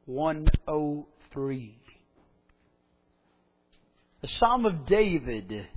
103. The Psalm of David,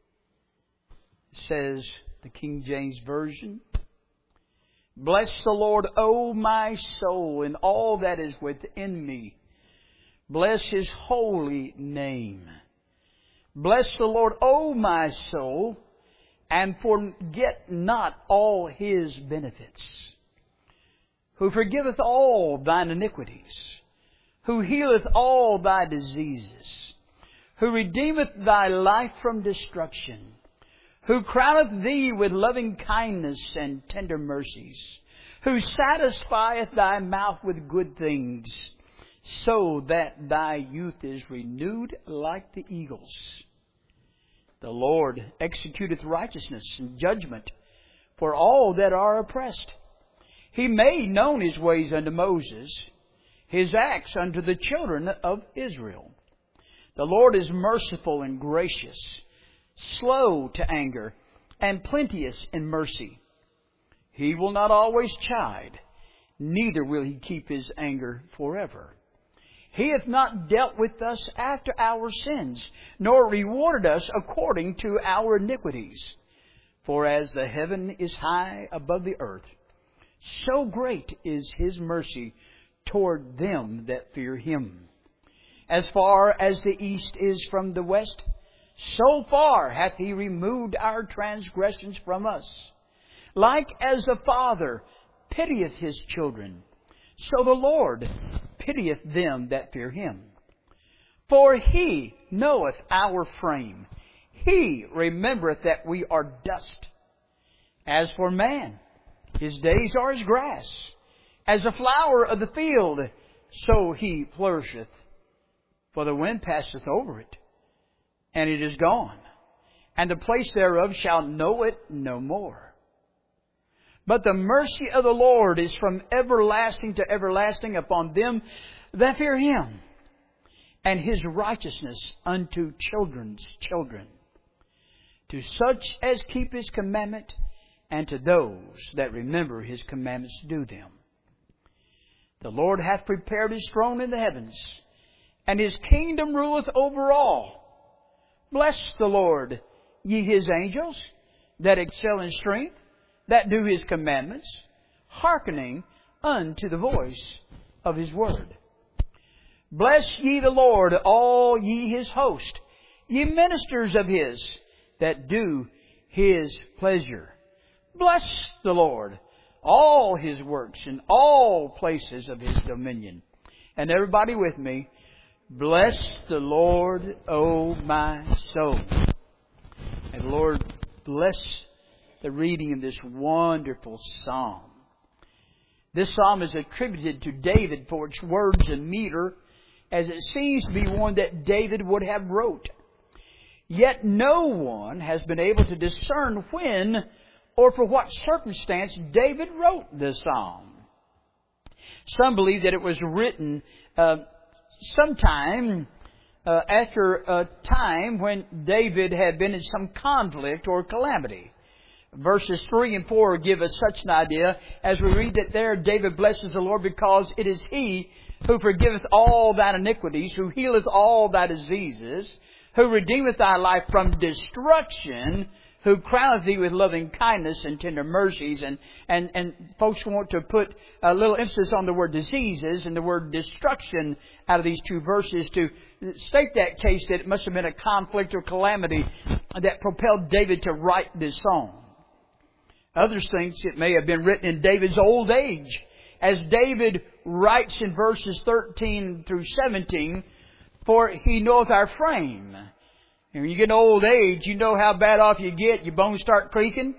says the King James Version, "Bless the Lord, O my soul, and all that is within me. Bless His holy name. Bless the Lord, O my soul, and forget not all His benefits, who forgiveth all thine iniquities, who healeth all thy diseases, who redeemeth thy life from destruction, who crowneth thee with loving kindness and tender mercies, who satisfieth thy mouth with good things, so that thy youth is renewed like the eagles. The Lord executeth righteousness and judgment for all that are oppressed. He made known His ways unto Moses, His acts unto the children of Israel. The Lord is merciful and gracious, slow to anger, and plenteous in mercy. He will not always chide, neither will He keep His anger forever. He hath not dealt with us after our sins, nor rewarded us according to our iniquities. For as the heaven is high above the earth, so great is His mercy toward them that fear Him. As far as the east is from the west, so far hath He removed our transgressions from us. Like as the Father pitieth His children, so the Lord pitieth them that fear Him. For He knoweth our frame. He remembereth that we are dust. As for man, his days are as grass, as a flower of the field, so he flourisheth. For the wind passeth over it, and it is gone, and the place thereof shall know it no more. But the mercy of the Lord is from everlasting to everlasting upon them that fear Him, and His righteousness unto children's children, to such as keep His commandment, and to those that remember His commandments to do them. The Lord hath prepared His throne in the heavens, and His kingdom ruleth over all. Bless the Lord, ye His angels, that excel in strength, that do His commandments, hearkening unto the voice of His word. Bless ye the Lord, all ye His host, ye ministers of His, that do His pleasure. Bless the Lord, all His works, in all places of His dominion. And everybody with me, bless the Lord, O my soul. And Lord, bless the reading of this wonderful psalm. This psalm is attributed to David for its words and meter, as it seems to be one that David would have wrote. Yet no one has been able to discern when or for what circumstance David wrote this psalm. Some believe that it was written sometime after a time when David had been in some conflict or calamity. Verses 3 and 4 give us such an idea as we read that there David blesses the Lord because it is He who forgiveth all thine iniquities, who healeth all thy diseases, who redeemeth thy life from destruction, who crowneth thee with loving kindness and tender mercies. And folks want to put a little emphasis on the word diseases and the word destruction out of these two verses to state that case that it must have been a conflict or calamity that propelled David to write this song. Others think it may have been written in David's old age. As David writes in verses 13 through 17, for He knoweth our frame. And when you get old age, you know how bad off you get. Your bones start creaking.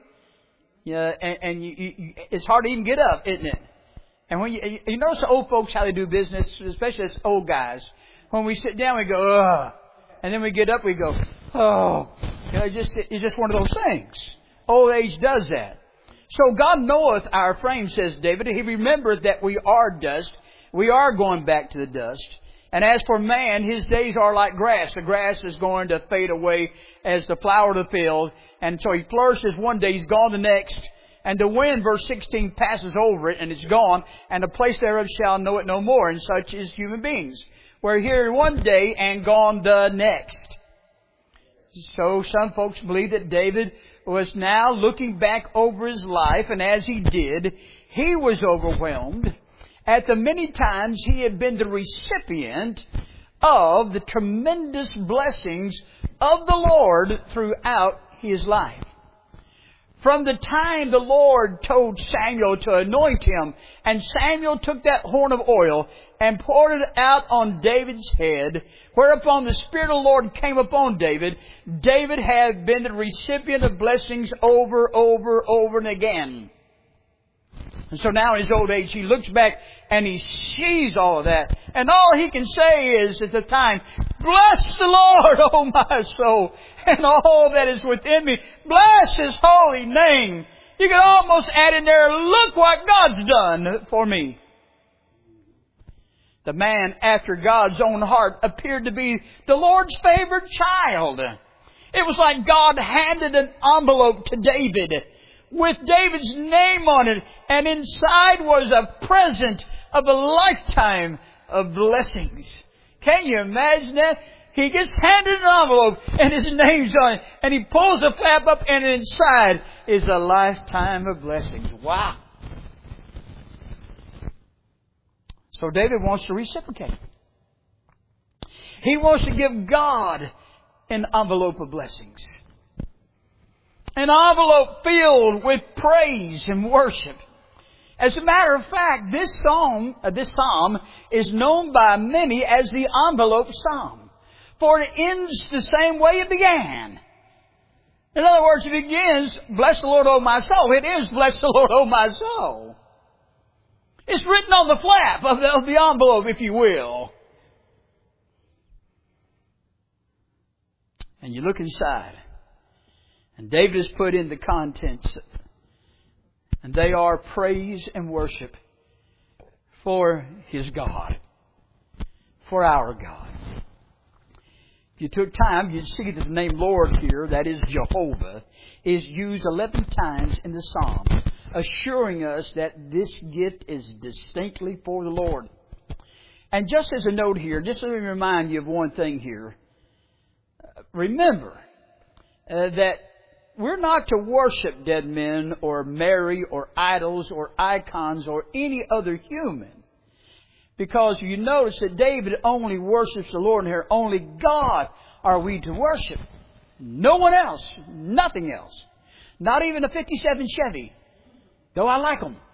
And it's hard to even get up, isn't it? And when you notice the old folks how they do business, especially as old guys. When we sit down, we go, ugh. And then we get up, we go, oh. It's just one of those things. Old age does that. So God knoweth our frame, says David. He remembereth that we are dust. We are going back to the dust. And as for man, his days are like grass. The grass is going to fade away as the flower of the field. And so he flourishes one day, he's gone the next. And the wind, verse 16, passes over it and it's gone, and the place thereof shall know it no more. And such is human beings. We're here one day and gone the next. So some folks believe that David was now looking back over his life, and as he did, he was overwhelmed at the many times he had been the recipient of the tremendous blessings of the Lord throughout his life. From the time the Lord told Samuel to anoint him, and Samuel took that horn of oil and poured it out on David's head, whereupon the Spirit of the Lord came upon David, David had been the recipient of blessings over and again. And so now in his old age, he looks back and he sees all of that. And all he can say is at the time, bless the Lord, O my soul, and all that is within me. Bless His holy name. You could almost add in there, look what God's done for me. The man after God's own heart appeared to be the Lord's favored child. It was like God handed an envelope to David with David's name on it, and inside was a present of a lifetime of blessings. Can you imagine that? He gets handed an envelope and his name's on it, and he pulls the flap up and inside is a lifetime of blessings. Wow. So David wants to reciprocate. He wants to give God an envelope of blessings. An envelope filled with praise and worship. As a matter of fact, this psalm is known by many as the envelope psalm. For it ends the same way it began. In other words, it begins, bless the Lord, O my soul. It is, bless the Lord, O my soul. It's written on the flap of the envelope, if you will. And you look inside. And David has put in the contents. And they are praise and worship for his God. For our God. If you took time, you'd see that the name Lord here, that is Jehovah, is used 11 times in the psalm, assuring us that this gift is distinctly for the Lord. And just as a note here, just let me remind you of one thing here. Remember that we're not to worship dead men or Mary or idols or icons or any other human. Because you notice that David only worships the Lord in here. Only God are we to worship. No one else. Nothing else. Not even a 57 Chevy. Though I like them.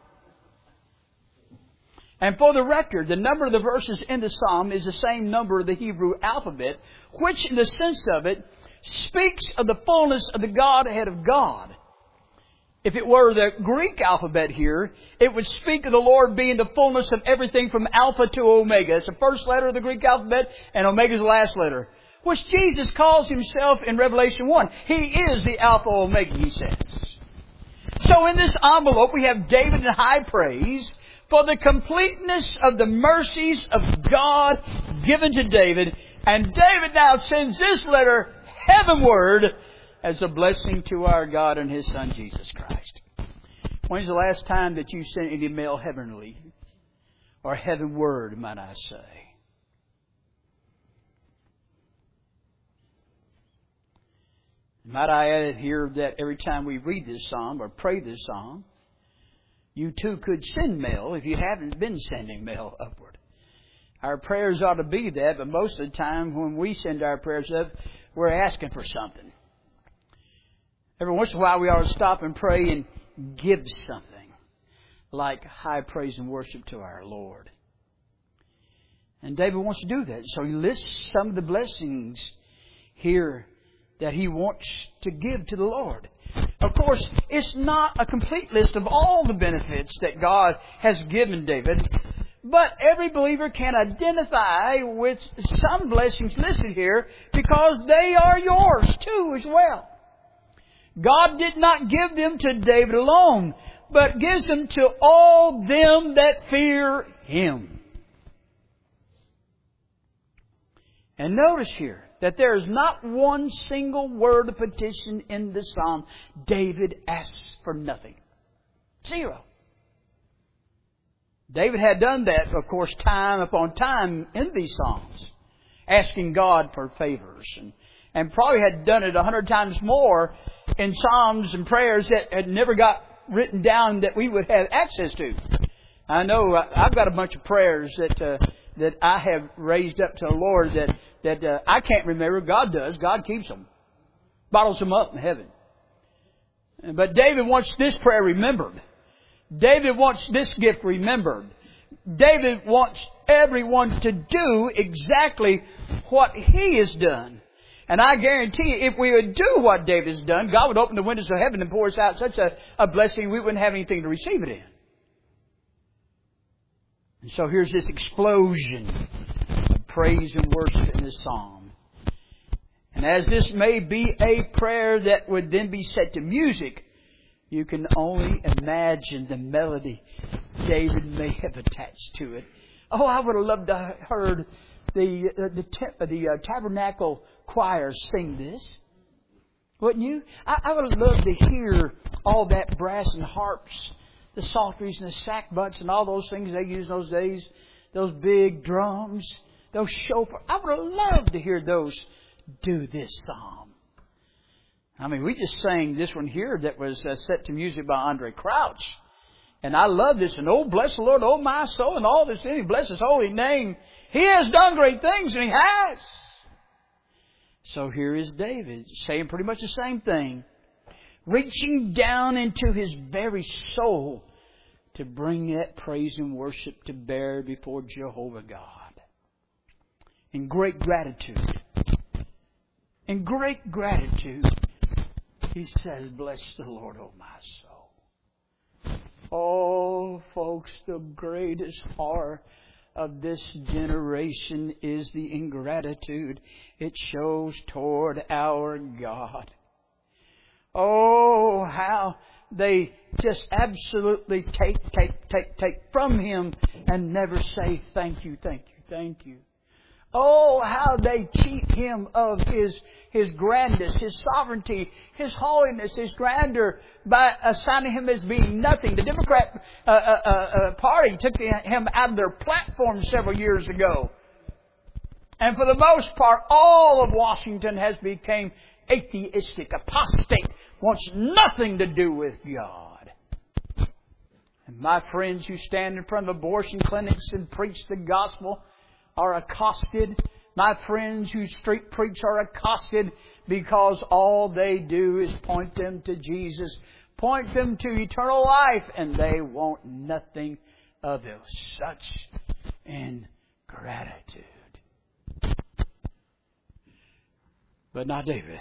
And for the record, the number of the verses in the psalm is the same number of the Hebrew alphabet, which in the sense of it speaks of the fullness of the Godhead of God. If it were the Greek alphabet here, it would speak of the Lord being the fullness of everything from Alpha to Omega. It's the first letter of the Greek alphabet, and Omega is the last letter. Which Jesus calls Himself in Revelation 1. He is the Alpha Omega, He says. So in this envelope we have David in high praise for the completeness of the mercies of God given to David. And David now sends this letter heavenward as a blessing to our God and His Son, Jesus Christ. When's the last time that you sent any mail heavenly? Or heavenward, might I say? Might I add here that every time we read this psalm or pray this psalm, you too could send mail if you haven't been sending mail upward. Our prayers ought to be that, but most of the time when we send our prayers up, we're asking for something. Every once in a while we ought to stop and pray and give something, like high praise and worship to our Lord. And David wants to do that. So he lists some of the blessings here that he wants to give to the Lord. Of course, it's not a complete list of all the benefits that God has given David, but every believer can identify with some blessings listed here because they are yours too as well. God did not give them to David alone, but gives them to all them that fear Him. And notice here that there is not one single word of petition in the psalm. David asks for nothing. Zero. David had done that, of course, time upon time in these Psalms, asking God for favors, and probably had done it 100 times more in Psalms and prayers that had never got written down that we would have access to. I know I've got a bunch of prayers that I have raised up to the Lord that I can't remember. God does. God keeps them. Bottles them up in heaven. But David wants this prayer remembered. David wants this gift remembered. David wants everyone to do exactly what he has done. And I guarantee you, if we would do what David has done, God would open the windows of heaven and pour us out such a blessing we wouldn't have anything to receive it in. And so here's this explosion of praise and worship in this psalm. And as this may be a prayer that would then be set to music, you can only imagine the melody David may have attached to it. Oh, I would have loved to have heard the tabernacle choir sing this. Wouldn't you? I would have loved to hear all that brass and harps, the psalteries and the sackbuts and all those things they used in those days. Those big drums, those shofar. I would have loved to hear those do this psalm. I mean, we just sang this one here that was set to music by Andre Crouch. And I love this. And oh, bless the Lord, oh my soul, and all this. And He bless His holy name. He has done great things, and He has. So here is David saying pretty much the same thing. Reaching down into his very soul to bring that praise and worship to bear before Jehovah God. In great gratitude. In great gratitude, he says, bless the Lord, oh my soul. Oh, folks, the greatest horror of this generation is the ingratitude it shows toward our God. Oh, how they just absolutely take from Him and never say thank you, thank you, thank you. Oh, how they cheat Him of His grandness, His sovereignty, His holiness, His grandeur by assigning Him as being nothing. The Democrat Party took Him out of their platform several years ago. And for the most part, all of Washington has become atheistic, apostate, wants nothing to do with God. And my friends who stand in front of abortion clinics and preach the gospel are accosted. My friends who street preach are accosted because all they do is point them to Jesus, point them to eternal life, and they want nothing of such ingratitude. But not David.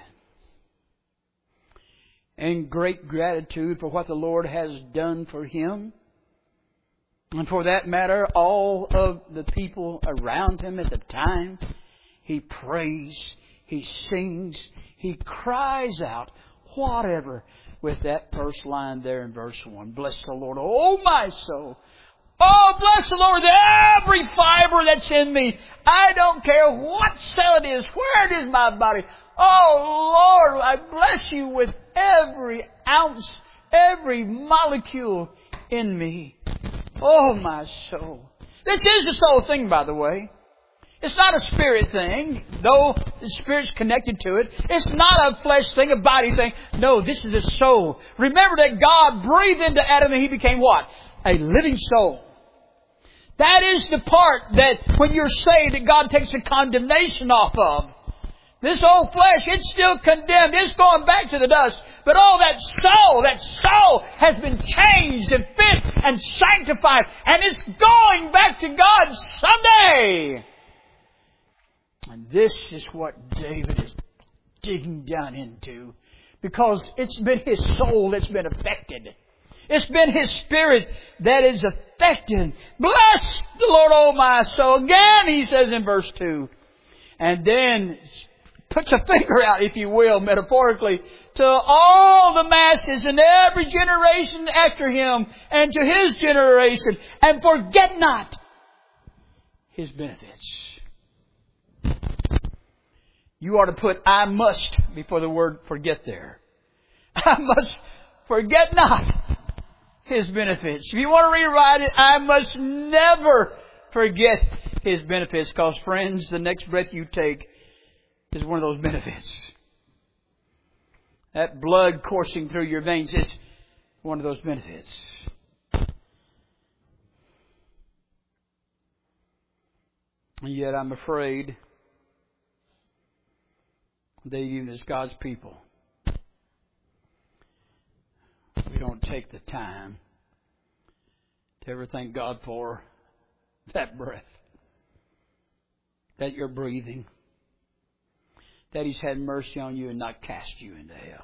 In great gratitude for what the Lord has done for him, and for that matter, all of the people around him at the time, he prays, he sings, he cries out, whatever, with that first line there in verse 1. Bless the Lord, oh my soul. Oh, bless the Lord with every fiber that's in me. I don't care what cell it is, where it is in my body. Oh, Lord, I bless you with every ounce, every molecule in me. Oh, my soul. This is the soul thing, by the way. It's not a spirit thing, though the spirit's connected to it. It's not a flesh thing, a body thing. No, this is a soul. Remember that God breathed into Adam and he became what? A living soul. That is the part that when you're saved that God takes the condemnation off of. This old flesh, it's still condemned. It's going back to the dust. But oh, that soul has been changed and fit and sanctified. And it's going back to God someday. And this is what David is digging down into. Because it's been his soul that's been affected. It's been his spirit that is affected. Bless the Lord, oh my soul. Again, he says in verse 2. And then puts a finger out, if you will, metaphorically, to all the masses in every generation after him and to his generation. And forget not his benefits. You ought to put I must before the word forget there. I must forget not His benefits. If you want to rewrite it, I must never forget His benefits. Because friends, the next breath you take is one of those benefits. That blood coursing through your veins is one of those benefits. And yet I'm afraid that even as God's people, we don't take the time to ever thank God for that breath, that you're breathing, that He's had mercy on you and not cast you into hell.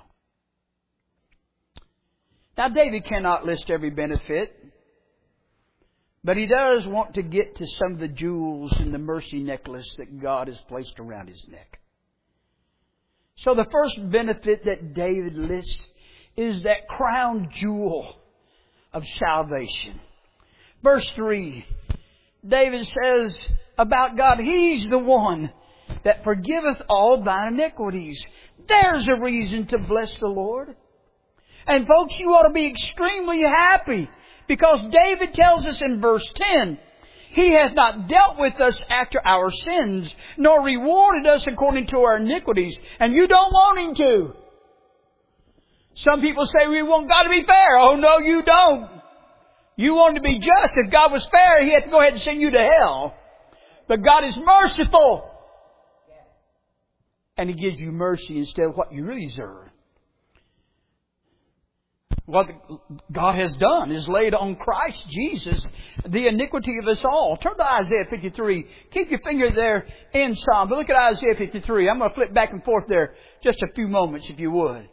Now, David cannot list every benefit, but he does want to get to some of the jewels in the mercy necklace that God has placed around his neck. So the first benefit that David lists is that crown jewel of salvation. Verse 3, David says about God, He's the one that forgiveth all thine iniquities. There's a reason to bless the Lord. And folks, you ought to be extremely happy, because David tells us in verse 10, He hath not dealt with us after our sins, nor rewarded us according to our iniquities. And you don't want Him to. Some people say, we want God to be fair. Oh, no, you don't. You want Him to be just. If God was fair, He had to go ahead and send you to hell. But God is merciful. And He gives you mercy instead of what you really deserve. What God has done is laid on Christ Jesus the iniquity of us all. Turn to Isaiah 53. Keep your finger there in Psalm. But look at Isaiah 53. I'm going to flip back and forth there just a few moments, if you would.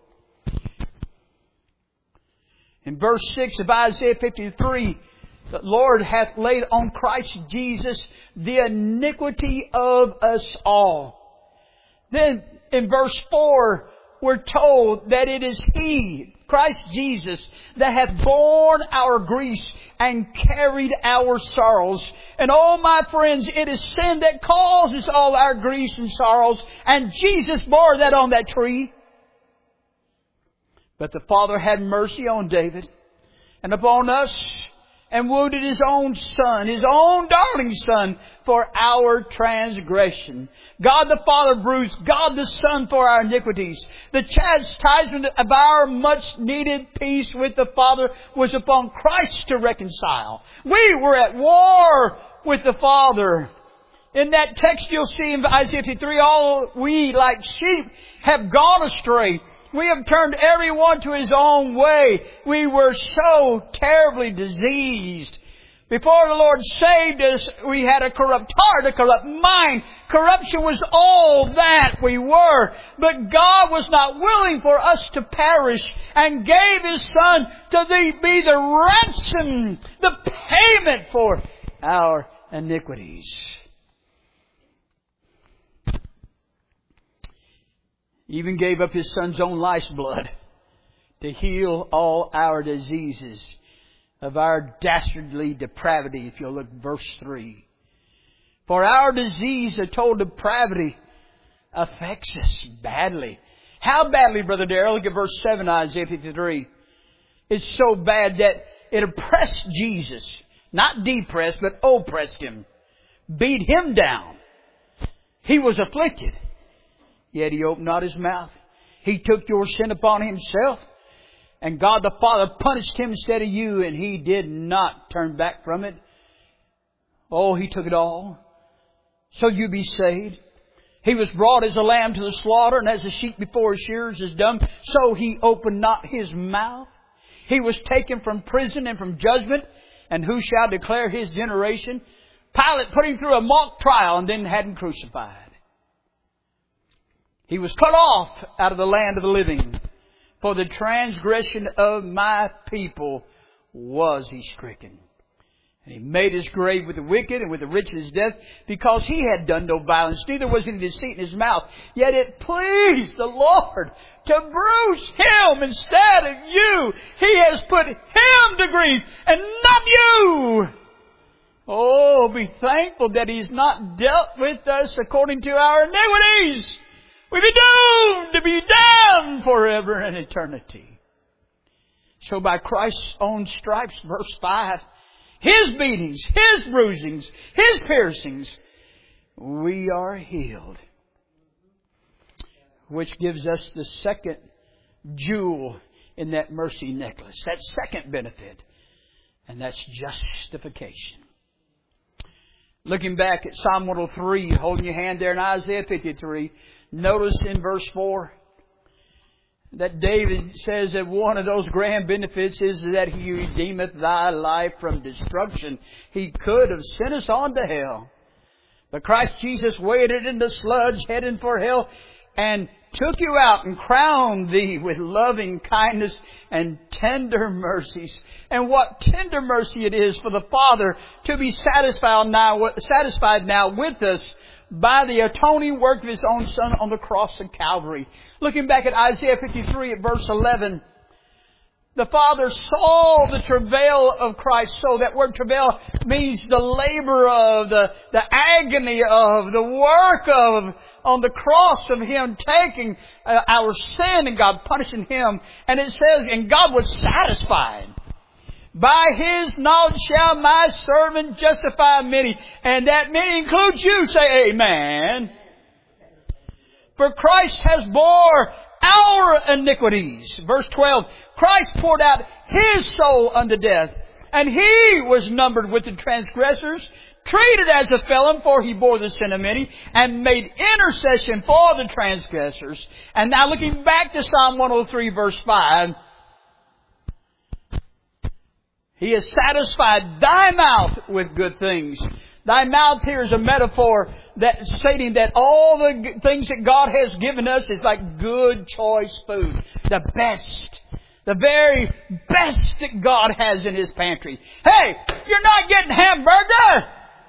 In verse 6 of Isaiah 53, the Lord hath laid on Christ Jesus the iniquity of us all. Then in verse 4, we're told that it is He, Christ Jesus, that hath borne our griefs and carried our sorrows. And oh, my friends, it is sin that causes all our griefs and sorrows. And Jesus bore that on that tree. But the Father had mercy on David and upon us, and wounded His own Son, His own darling Son, for our transgression. God the Father bruised God the Son for our iniquities. The chastisement of our much needed peace with the Father was upon Christ to reconcile. We were at war with the Father. In that text you'll see in Isaiah 53, all we like sheep have gone astray. We have turned everyone to his own way. We were so terribly diseased. Before the Lord saved us, we had a corrupt heart, a corrupt mind. Corruption was all that we were. But God was not willing for us to perish, and gave His Son to be the ransom, the payment for our iniquities. He even gave up His Son's own life's blood to heal all our diseases of our dastardly depravity, if you'll look at verse 3. For our disease, a total depravity, affects us badly. How badly, Brother Darrell? Look at verse 7, Isaiah 53. It's so bad that it oppressed Jesus. Not depressed, but oppressed Him. Beat Him down. He was afflicted, yet He opened not His mouth. He took your sin upon Himself. And God the Father punished Him instead of you, and He did not turn back from it. Oh, He took it all, so you be saved. He was brought as a lamb to the slaughter, and as a sheep before his shearers is dumb, so He opened not His mouth. He was taken from prison and from judgment, and who shall declare His generation? Pilate put Him through a mock trial and then had Him crucified. He was cut off out of the land of the living. For the transgression of my people was He stricken. And He made His grave with the wicked and with the rich in His death, because He had done no violence, neither was any deceit in His mouth. Yet it pleased the Lord to bruise Him instead of you. He has put Him to grief and not you. Oh, be thankful that He's not dealt with us according to our iniquities. We'd be doomed to be damned forever in eternity. So by Christ's own stripes, verse 5, His beatings, His bruisings, His piercings, we are healed. Which gives us the second jewel in that mercy necklace. That second benefit. And that's justification. Looking back at Psalm 103, holding your hand there in Isaiah 53, notice in verse 4 that David says that one of those grand benefits is that He redeemeth thy life from destruction. He could have sent us on to hell. But Christ Jesus waded in the sludge heading for hell and took you out and crowned thee with loving kindness and tender mercies. And what tender mercy it is for the Father to be satisfied now with us by the atoning work of His own Son on the cross of Calvary. Looking back at Isaiah 53 at verse 11, the Father saw the travail of Christ. So that word travail means the labor of, the agony of, the work of, on the cross of Him taking our sin and God punishing Him. And it says, and God was satisfied. By His knowledge shall my servant justify many. And that many includes you. Say amen. For Christ has bore our iniquities. Verse 12. Christ poured out His soul unto death. And He was numbered with the transgressors, treated as a felon, for He bore the sin of many, and made intercession for the transgressors. And now looking back to Psalm 103 verse 5, He has satisfied thy mouth with good things. Thy mouth here is a metaphor that stating that all the things that God has given us is like good choice food. The best. The very best that God has in His pantry. Hey, you're not getting hamburger.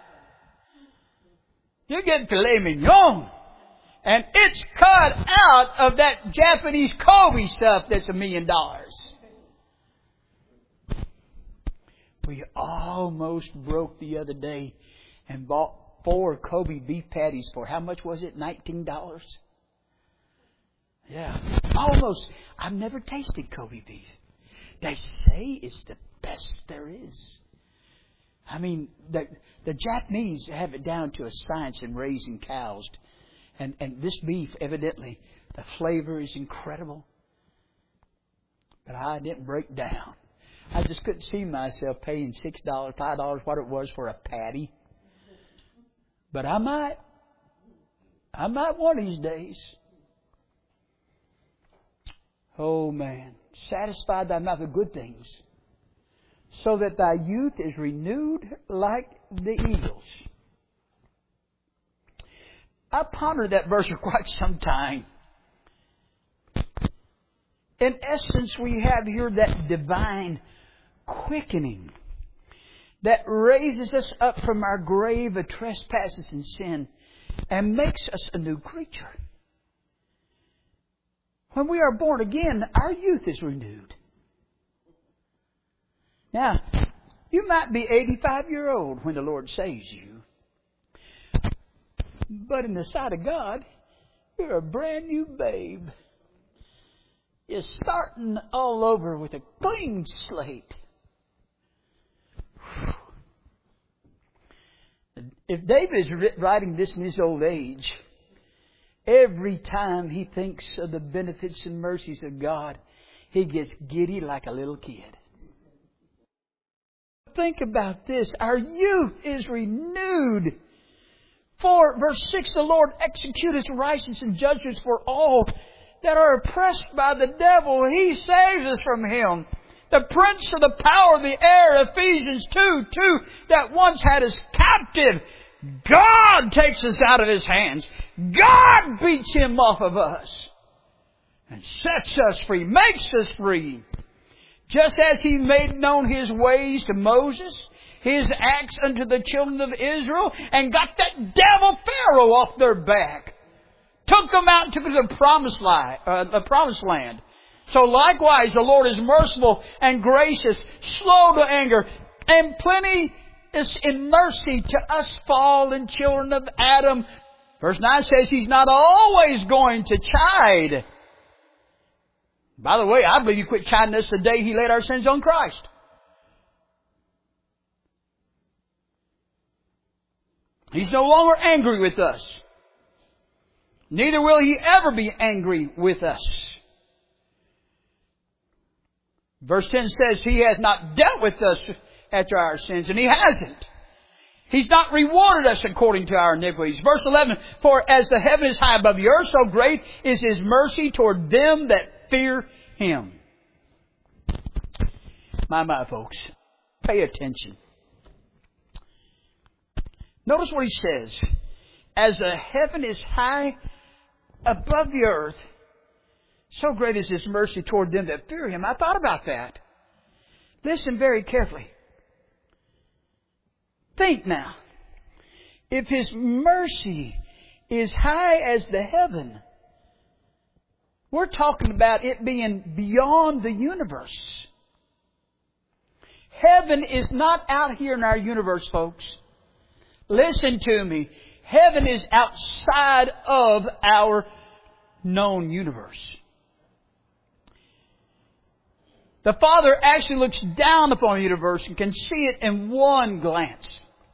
You're getting filet mignon. And it's cut out of that Japanese Kobe stuff that's $1 million. We almost broke the other day and bought 4 Kobe beef patties for, how much was it? $19? Yeah, almost. I've never tasted Kobe beef. They say it's the best there is. I mean, the Japanese have it down to a science in raising cows. And this beef, evidently, the flavor is incredible. But I didn't break down. I just couldn't see myself paying $6, $5, what it was for a patty. But I might one of these days. Oh man, satisfy thy mouth with good things, so that thy youth is renewed like the eagles. I pondered that verse for quite some time. In essence, we have here that divine quickening that raises us up from our grave of trespasses and sin and makes us a new creature. When we are born again, our youth is renewed. Now, you might be 85-year-old when the Lord saves you. But in the sight of God, you're a brand new babe. You're starting all over with a clean slate. If David is writing this in his old age, every time he thinks of the benefits and mercies of God, he gets giddy like a little kid. Think about this. Our youth is renewed. For, verse 6, the Lord executeth righteousness and judgments for all that are oppressed by the devil. He saves us from him. The prince of the power of the air, Ephesians 2:2, that once had us captive, God takes us out of His hands. God beats him off of us and sets us free, makes us free. Just as He made known His ways to Moses, His acts unto the children of Israel, and got that devil Pharaoh off their back. Took them out and took them to the promised land. So likewise, the Lord is merciful and gracious, slow to anger, and plenty is in mercy to us fallen children of Adam. Verse 9 says He's not always going to chide. By the way, I believe He quit chiding us the day He laid our sins on Christ. He's no longer angry with us. Neither will He ever be angry with us. Verse 10 says He has not dealt with us after our sins, and He hasn't. He's not rewarded us according to our iniquities. Verse 11, for as the heaven is high above the earth, so great is His mercy toward them that fear Him. My, folks, pay attention. Notice what He says. As the heaven is high above the earth, so great is His mercy toward them that fear Him. I thought about that. Listen very carefully. Think now. If His mercy is high as the heaven, we're talking about it being beyond the universe. Heaven is not out here in our universe, folks. Listen to me. Heaven is outside of our known universe. The Father actually looks down upon the universe and can see it in one glance.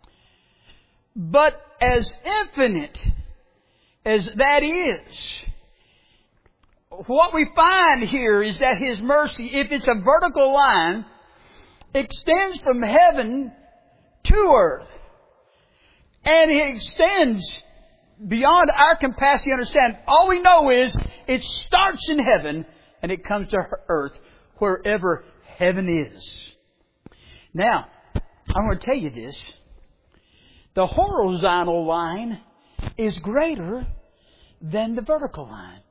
But as infinite as that is, what we find here is that His mercy, if it's a vertical line, extends from heaven to earth. And it extends beyond our capacity to understand. All we know is it starts in heaven and it comes to earth, wherever heaven is. Now, I'm going to tell you this. The horizontal line is greater than the vertical line.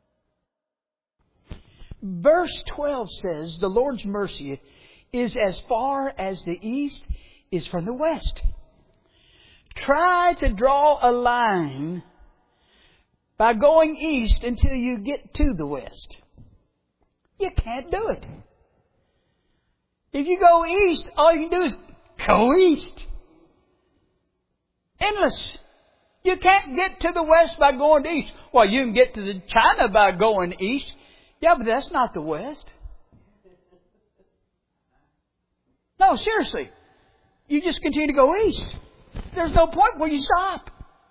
Verse 12 says, the Lord's mercy is as far as the east is from the west. Try to draw a line by going east until you get to the west. You can't do it. If you go east, all you can do is go east. Endless. You can't get to the west by going to east. Well, you can get to China by going east. Yeah, but that's not the west. No, seriously. You just continue to go east. There's no point where you stop.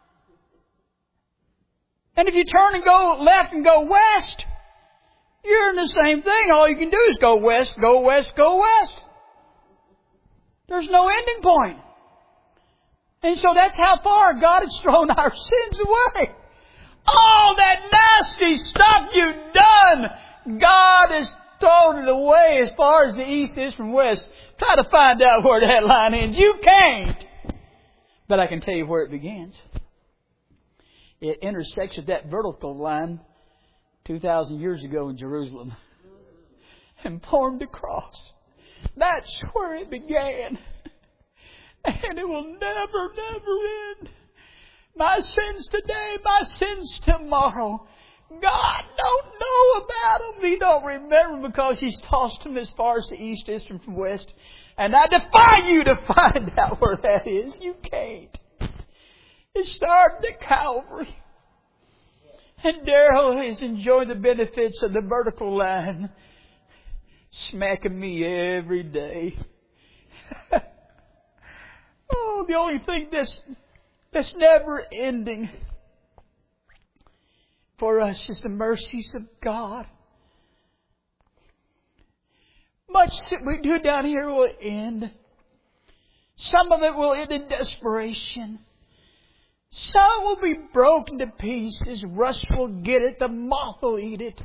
And if you turn and go left and go west, you're in the same thing. All you can do is go west, go west, go west. There's no ending point. And so that's how far God has thrown our sins away. All that nasty stuff you've done, God has thrown it away as far as the east is from west. Try to find out where that line ends. You can't. But I can tell you where it begins. It intersects with that vertical line 2,000 years ago in Jerusalem and formed a cross. That's where it began. And it will never, never end. My sins today, my sins tomorrow. God don't know about them. He don't remember because He's tossed them as far as the east is from west. And I defy you to find out where that is. You can't. It started at Calvary. And Daryl is enjoying the benefits of the vertical line, smacking me every day. Oh, the only thing that's never ending for us is the mercies of God. Much that we do down here will end. Some of it will end in desperation. Some will be broken to pieces. Rust will get it. The moth will eat it.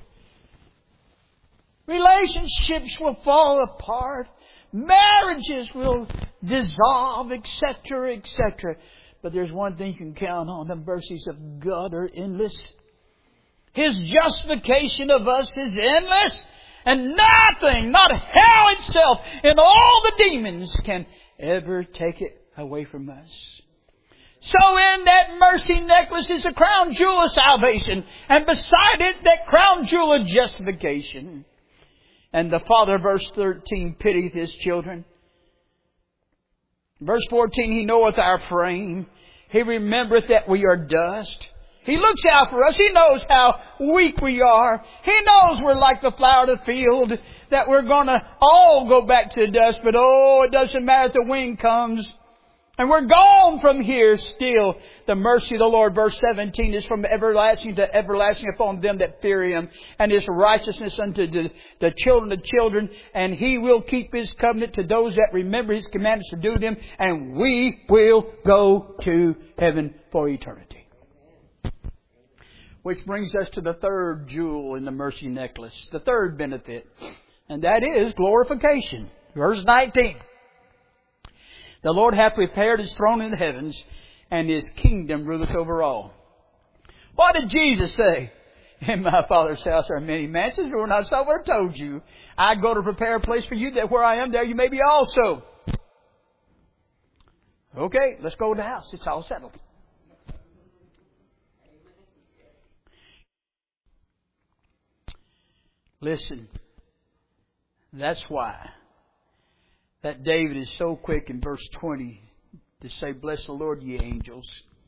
Relationships will fall apart. Marriages will dissolve, etc., etc. But there's one thing you can count on. The mercies of God are endless. His justification of us is endless. And nothing, not hell itself, and all the demons can ever take it away from us. So in that mercy necklace is a crown jewel of salvation. And beside it, that crown jewel of justification. And the Father, verse 13, pitieth His children. Verse 14, He knoweth our frame. He remembereth that we are dust. He looks out for us. He knows how weak we are. He knows we're like the flower of the field, that we're going to all go back to the dust. But oh, it doesn't matter if the wind comes. And we're gone from here still. The mercy of the Lord, verse 17, is from everlasting to everlasting upon them that fear Him, and His righteousness unto the children of children. And He will keep His covenant to those that remember His commandments to do them. And we will go to heaven for eternity. Which brings us to the third jewel in the mercy necklace. The third benefit. And that is glorification. Verse 19. The Lord hath prepared His throne in the heavens, and His kingdom ruleth over all. What did Jesus say? In my Father's house are many mansions, or not so I told you. I go to prepare a place for you, that where I am, there you may be also. Okay, let's go to the house. It's all settled. Listen, that's why that David is so quick in verse 20 to say, bless the Lord, ye angels,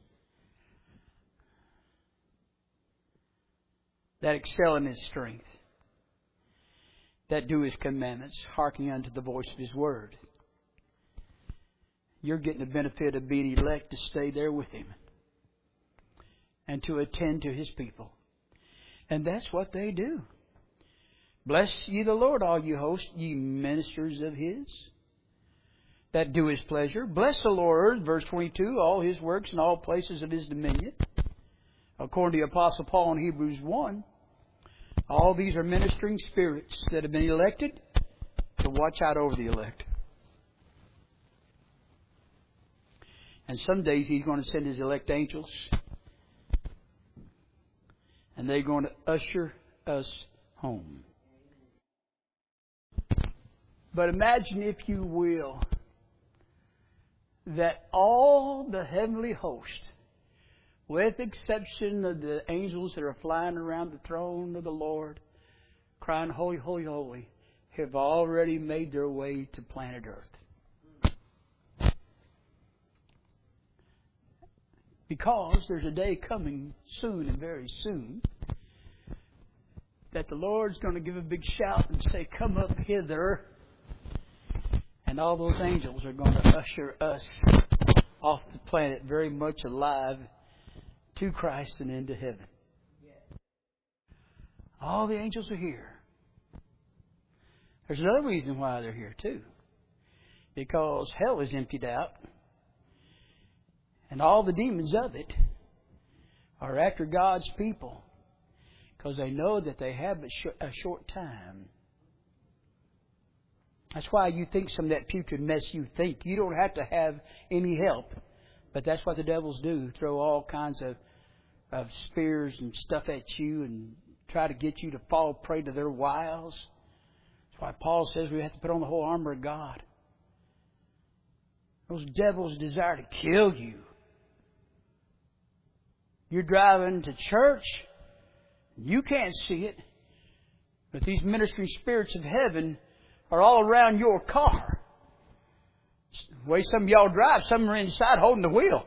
that excel in His strength, that do His commandments, hearkening unto the voice of His word. You're getting the benefit of being elect to stay there with Him and to attend to His people. And that's what they do. Bless ye the Lord, all you hosts, ye ministers of His, that do His pleasure. Bless the Lord, verse 22, all His works and all places of His dominion. According to the Apostle Paul in Hebrews 1, all these are ministering spirits that have been elected to watch out over the elect. And some days He's going to send His elect angels, and they're going to usher us home. But imagine, if you will, that all the heavenly host, with exception of the angels that are flying around the throne of the Lord, crying, holy, holy, holy, have already made their way to planet Earth. Because there's a day coming soon and very soon that the Lord's going to give a big shout and say, come up hither. And all those angels are going to usher us off the planet very much alive to Christ and into heaven. All the angels are here. There's another reason why they're here too. Because hell is emptied out. And all the demons of it are after God's people. Because they know that they have a short time. That's why you think some of that putrid mess you think. You don't have to have any help. But that's what the devils do. Throw all kinds of spears and stuff at you and try to get you to fall prey to their wiles. That's why Paul says we have to put on the whole armor of God. Those devils desire to kill you. You're driving to church. You can't see it. But these ministering spirits of heaven are all around your car. The way some of y'all drive, some are inside holding the wheel.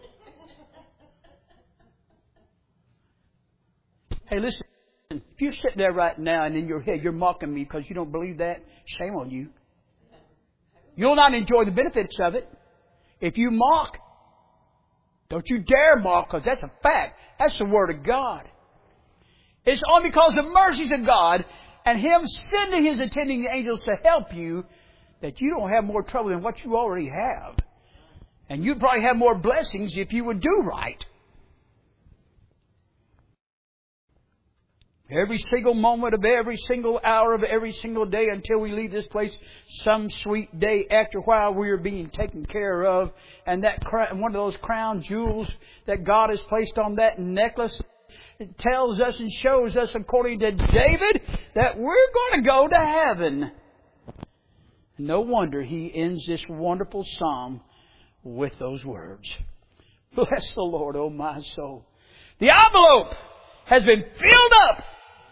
Hey, listen. If you sit there right now and in your head you're mocking me because you don't believe that, shame on you. You'll not enjoy the benefits of it. If you mock, don't you dare mock, because that's a fact. That's the Word of God. It's only because of the mercies of God and Him sending His attending angels to help you that you don't have more trouble than what you already have. And you'd probably have more blessings if you would do right. Every single moment of every single hour of every single day until we leave this place, some sweet day after a while we are being taken care of. And that one of those crown jewels that God has placed on that necklace, it tells us and shows us, according to David, that we're going to go to heaven. No wonder he ends this wonderful psalm with those words. Bless the Lord, O my soul. The envelope has been filled up.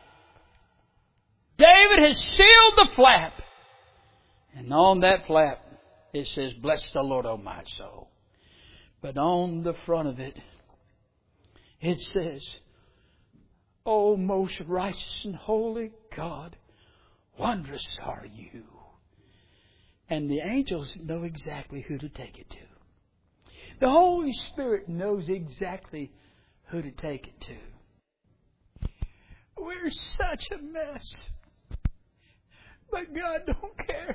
David has sealed the flap. And on that flap, it says, bless the Lord, O my soul. But on the front of it, It says, O most righteous and holy God, wondrous are you. And the angels know exactly who to take it to. The Holy Spirit knows exactly who to take it to. We're such a mess. But God don't care.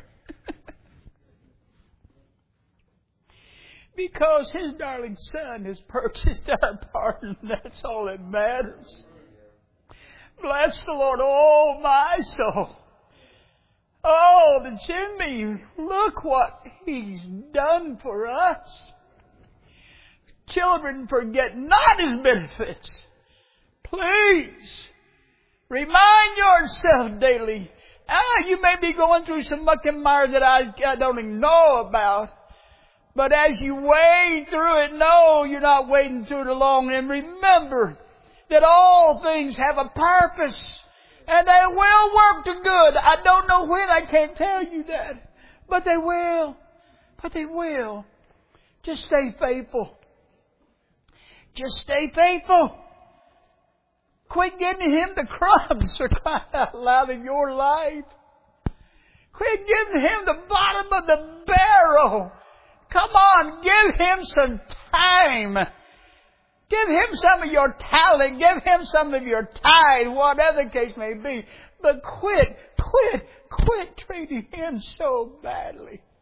Because His darling Son has purchased our pardon. That's all that matters. Bless the Lord, oh my soul. Oh, that's in me. Look what He's done for us. Children, forget not His benefits. Please, remind yourself daily. You may be going through some muck and mire that I don't even know about. But as you wade through it, no, you're not wading through it alone. And remember that all things have a purpose. And they will work to good. I don't know when. I can't tell you that. But they will. But they will. Just stay faithful. Just stay faithful. Quit giving Him the crumbs for crying out loud in your life. Quit giving Him the bottom of the barrel. Come on, give Him some time. Give Him some of your talent. Give Him some of your tithe, whatever the case may be. But quit treating Him so badly.